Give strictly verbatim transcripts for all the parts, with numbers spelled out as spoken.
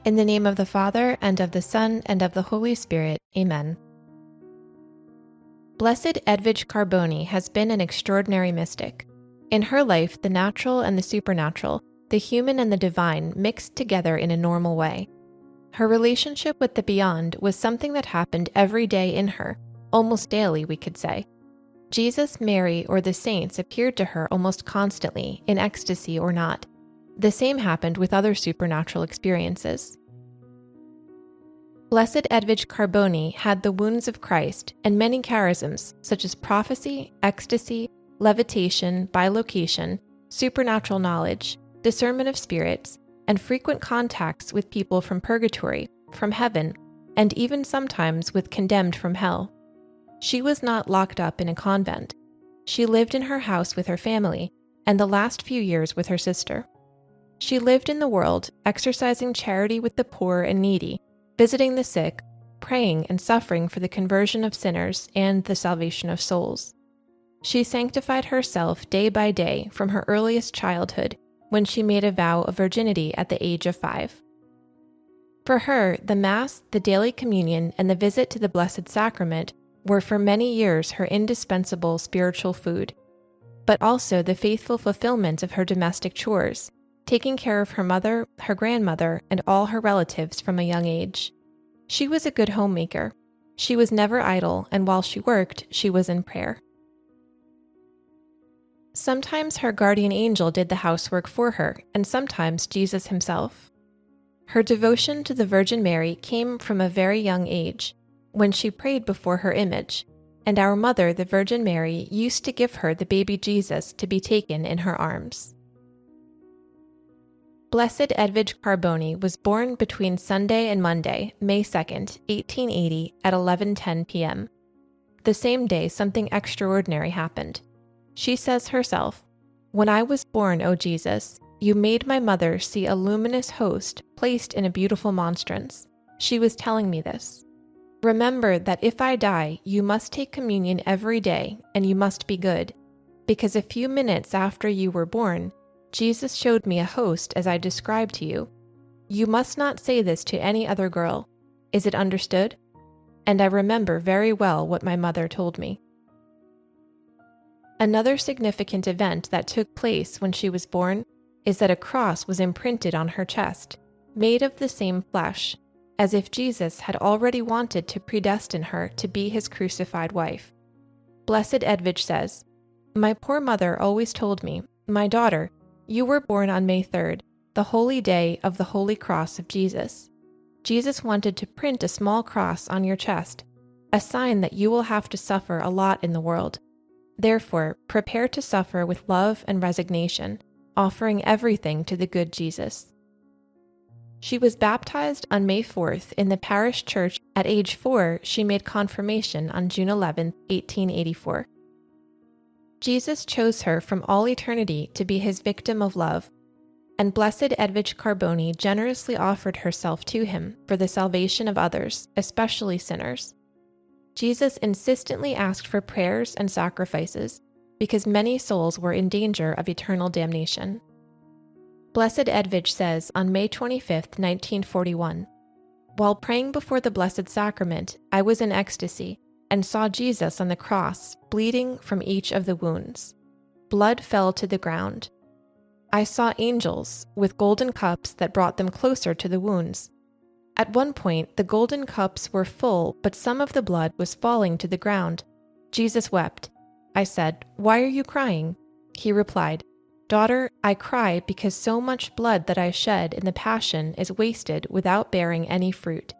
In the name of the Father, and of the Son, and of the Holy Spirit. Amen. Blessed Edvige Carboni has been an extraordinary mystic. In her life, the natural and the supernatural, the human and the divine mixed together in a normal way. Her relationship with the beyond was something that happened every day in her, almost daily, we could say. Jesus, Mary, or the saints appeared to her almost constantly, in ecstasy or not. The same happened with other supernatural experiences. Blessed Edvige Carboni had the wounds of Christ and many charisms such as prophecy, ecstasy, levitation, bilocation, supernatural knowledge, discernment of spirits, and frequent contacts with people from purgatory, from heaven, and even sometimes with condemned from hell. She was not locked up in a convent. She lived in her house with her family, and the last few years with her sister. She lived in the world, exercising charity with the poor and needy, visiting the sick, praying and suffering for the conversion of sinners and the salvation of souls. She sanctified herself day by day from her earliest childhood, when she made a vow of virginity at the age of five. For her, the Mass, the daily communion, and the visit to the Blessed Sacrament were for many years her indispensable spiritual food, but also the faithful fulfillment of her domestic chores, taking care of her mother, her grandmother, and all her relatives from a young age. She was a good homemaker. She was never idle, and while she worked, she was in prayer. Sometimes her guardian angel did the housework for her, and sometimes Jesus himself. Her devotion to the Virgin Mary came from a very young age, when she prayed before her image, and our mother, the Virgin Mary, used to give her the baby Jesus to be taken in her arms. Blessed Edvige Carboni was born between Sunday and Monday, May second, eighteen eighty, at eleven ten p.m. The same day, something extraordinary happened. She says herself, "When I was born, O Jesus, you made my mother see a luminous host placed in a beautiful monstrance." She was telling me this. "Remember that if I die, you must take communion every day, and you must be good, because a few minutes after you were born, Jesus showed me a host as I described to you. You must not say this to any other girl. Is it understood?" And I remember very well what my mother told me. Another significant event that took place when she was born is that a cross was imprinted on her chest, made of the same flesh, as if Jesus had already wanted to predestine her to be his crucified wife. Blessed Edvige says, "My poor mother always told me, 'My daughter, you were born on May third, the holy day of the Holy Cross of Jesus. Jesus wanted to print a small cross on your chest, a sign that you will have to suffer a lot in the world. Therefore, prepare to suffer with love and resignation, offering everything to the good Jesus." She was baptized on May fourth in the parish church. At age four, she made confirmation on June eleventh, eighteen eighty-four. Jesus chose her from all eternity to be his victim of love, and Blessed Edvige Carboni generously offered herself to him for the salvation of others, especially sinners. Jesus insistently asked for prayers and sacrifices because many souls were in danger of eternal damnation. Blessed Edvige says on May twenty-fifth, nineteen forty-one, "While praying before the Blessed Sacrament, I was in ecstasy and saw Jesus on the cross, bleeding from each of the wounds. Blood fell to the ground. I saw angels with golden cups that brought them closer to the wounds. At one point, the golden cups were full, but some of the blood was falling to the ground. Jesus wept. I said, 'Why are you crying?' He replied, 'Daughter, I cry because so much blood that I shed in the Passion is wasted without bearing any fruit.'"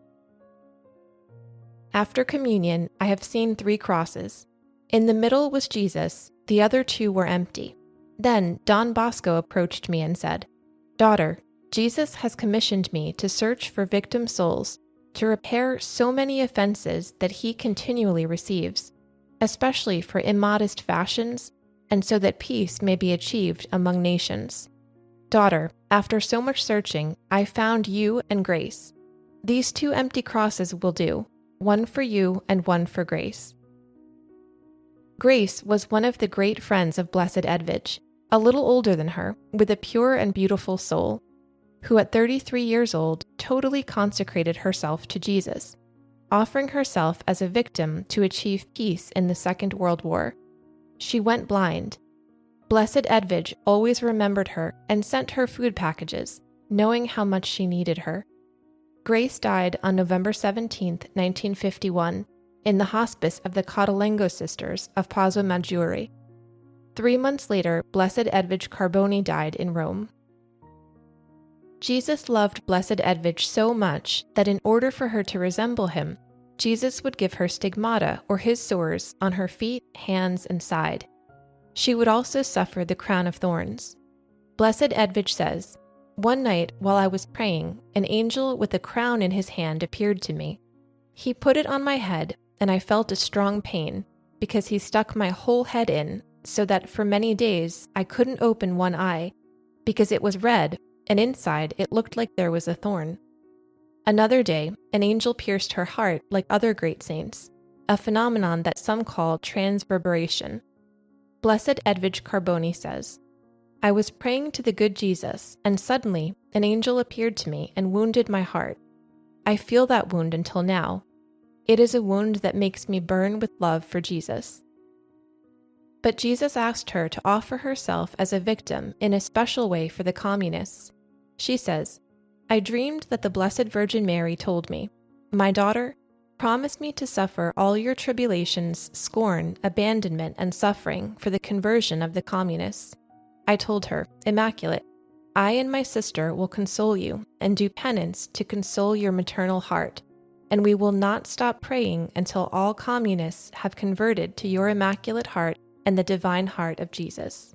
After communion, I have seen three crosses. In the middle was Jesus, the other two were empty. Then Don Bosco approached me and said, "Daughter, Jesus has commissioned me to search for victim souls, to repair so many offenses that he continually receives, especially for immodest fashions, and so that peace may be achieved among nations. Daughter, after so much searching, I found you and Grace. These two empty crosses will do, one for you and one for Grace." Grace was one of the great friends of Blessed Edvige, a little older than her, with a pure and beautiful soul, who at thirty-three years old totally consecrated herself to Jesus, offering herself as a victim to achieve peace in the Second World War. She went blind. Blessed Edvige always remembered her and sent her food packages, knowing how much she needed her. Grace died on November seventeenth, nineteen fifty-one, in the hospice of the Cotolengo sisters of Pozzo Maggiore. Three months later, Blessed Edvige Carboni died in Rome. Jesus loved Blessed Edvige so much that in order for her to resemble him, Jesus would give her stigmata or his sores on her feet, hands, and side. She would also suffer the crown of thorns. Blessed Edvige says, "One night while I was praying, an angel with a crown in his hand appeared to me. He put it on my head, and I felt a strong pain, because he stuck my whole head in, so that for many days I couldn't open one eye, because it was red, and inside it looked like there was a thorn." Another day, an angel pierced her heart like other great saints, a phenomenon that some call transverberation. Blessed Edvige Carboni says, "I was praying to the good Jesus, and suddenly an angel appeared to me and wounded my heart. I feel that wound until now. It is a wound that makes me burn with love for Jesus." But Jesus asked her to offer herself as a victim in a special way for the communists. She says, "I dreamed that the Blessed Virgin Mary told me, 'My daughter, promise me to suffer all your tribulations, scorn, abandonment, and suffering for the conversion of the communists.' I told her, 'Immaculate, I and my sister will console you and do penance to console your maternal heart, and we will not stop praying until all communists have converted to your Immaculate Heart and the divine heart of Jesus.'"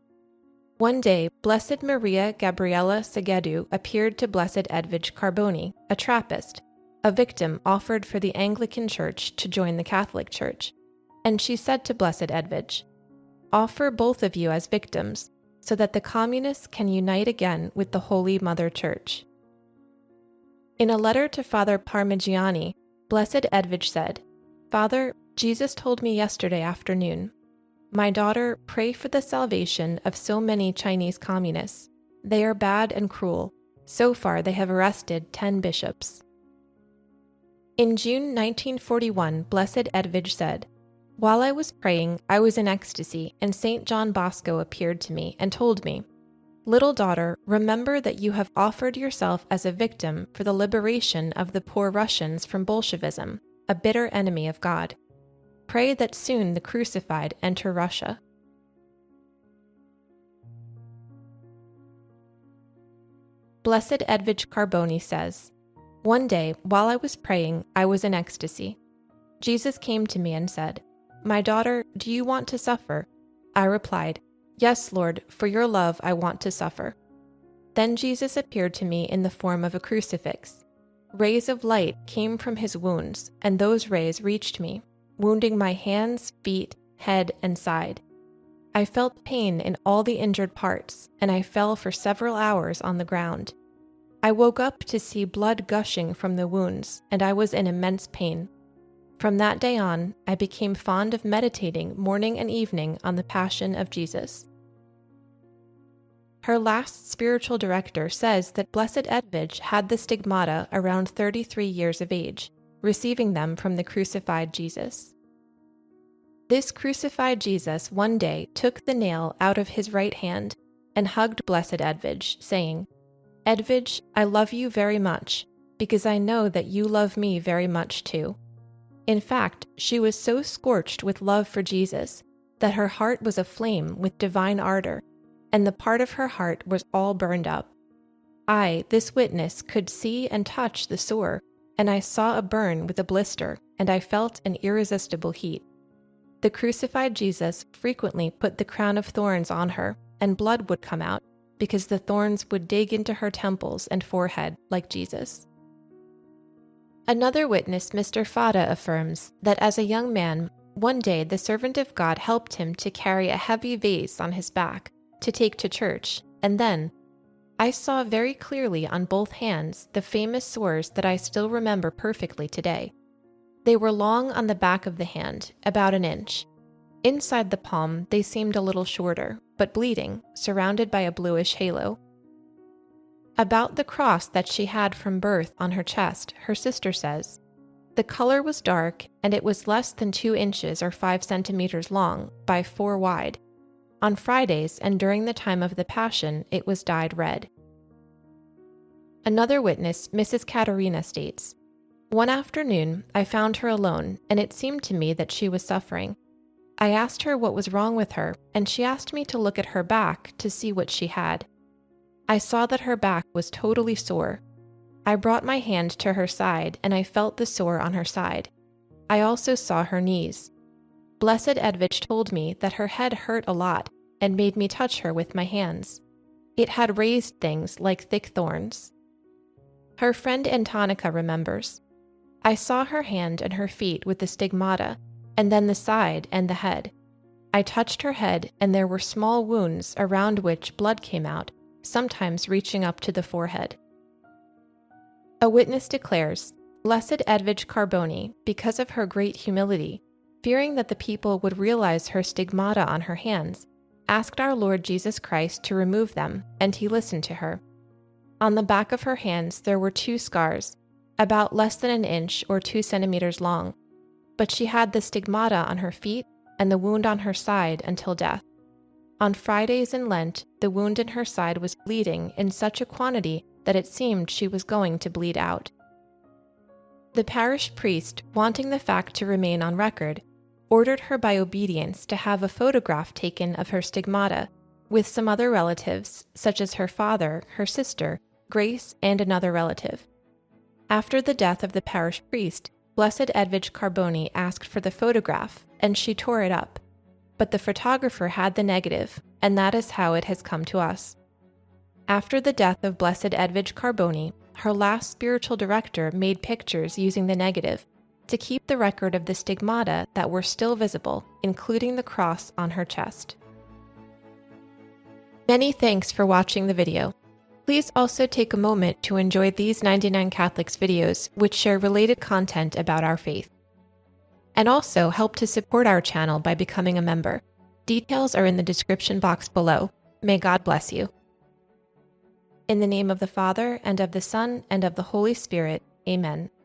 One day, Blessed Maria Gabriella Segedou appeared to Blessed Edvige Carboni, a Trappist, a victim offered for the Anglican Church to join the Catholic Church, and she said to Blessed Edvige, "Offer both of you as victims, so that the communists can unite again with the Holy Mother Church." In a letter to Father Parmigiani, Blessed Edvige said, "Father, Jesus told me yesterday afternoon, 'My daughter, pray for the salvation of so many Chinese communists. They are bad and cruel. So far they have arrested ten bishops.'" In June nineteen forty-one, Blessed Edvige said, "While I was praying, I was in ecstasy, and Saint John Bosco appeared to me and told me, 'Little daughter, remember that you have offered yourself as a victim for the liberation of the poor Russians from Bolshevism, a bitter enemy of God. Pray that soon the crucified enter Russia.'" Blessed Edvige Carboni says, "One day, while I was praying, I was in ecstasy. Jesus came to me and said, 'My daughter, do you want to suffer?' I replied, 'Yes, Lord, for your love I want to suffer.' Then Jesus appeared to me in the form of a crucifix. Rays of light came from his wounds, and those rays reached me, wounding my hands, feet, head, and side. I felt pain in all the injured parts, and I fell for several hours on the ground. I woke up to see blood gushing from the wounds, and I was in immense pain. From that day on, I became fond of meditating morning and evening on the Passion of Jesus." Her last spiritual director says that Blessed Edvige had the stigmata around thirty-three years of age, receiving them from the crucified Jesus. This crucified Jesus one day took the nail out of his right hand and hugged Blessed Edvige, saying, "Edvige, I love you very much, because I know that you love me very much too." In fact, she was so scorched with love for Jesus that her heart was aflame with divine ardor, and the part of her heart was all burned up. I, this witness, could see and touch the sore, and I saw a burn with a blister, and I felt an irresistible heat. The crucified Jesus frequently put the crown of thorns on her, and blood would come out, because the thorns would dig into her temples and forehead like Jesus. Another witness, Mister Fada, affirms that as a young man, one day the servant of God helped him to carry a heavy vase on his back to take to church, and then, "I saw very clearly on both hands the famous sores that I still remember perfectly today. They were long on the back of the hand, about an inch. Inside the palm they seemed a little shorter, but bleeding, surrounded by a bluish halo." About the cross that she had from birth on her chest, her sister says, "The color was dark, and it was less than two inches or five centimeters long by four wide. On Fridays and during the time of the Passion, it was dyed red." Another witness, Missus Katerina, states, "One afternoon, I found her alone, and it seemed to me that she was suffering. I asked her what was wrong with her, and she asked me to look at her back to see what she had. I saw that her back was totally sore. I brought my hand to her side, and I felt the sore on her side. I also saw her knees. Blessed Edvige told me that her head hurt a lot and made me touch her with my hands. It had raised things like thick thorns." Her friend Antonica remembers, "I saw her hand and her feet with the stigmata, and then the side and the head. I touched her head, and there were small wounds around which blood came out, sometimes reaching up to the forehead." A witness declares, "Blessed Edvige Carboni, because of her great humility, fearing that the people would realize her stigmata on her hands, asked our Lord Jesus Christ to remove them, and he listened to her. On the back of her hands there were two scars, about less than an inch or two centimeters long, but she had the stigmata on her feet and the wound on her side until death. On Fridays in Lent, the wound in her side was bleeding in such a quantity that it seemed she was going to bleed out." The parish priest, wanting the fact to remain on record, ordered her by obedience to have a photograph taken of her stigmata, with some other relatives, such as her father, her sister, Grace, and another relative. After the death of the parish priest, Blessed Edvige Carboni asked for the photograph, and she tore it up. But the photographer had the negative, and that is how it has come to us. After the death of Blessed Edvige Carboni, her last spiritual director made pictures using the negative to keep the record of the stigmata that were still visible, including the cross on her chest. Many thanks for watching the video. Please also take a moment to enjoy these ninety-nine Catholics videos, which share related content about our faith. And also help to support our channel by becoming a member. Details are in the description box below. May God bless you. In the name of the Father, and of the Son, and of the Holy Spirit, Amen.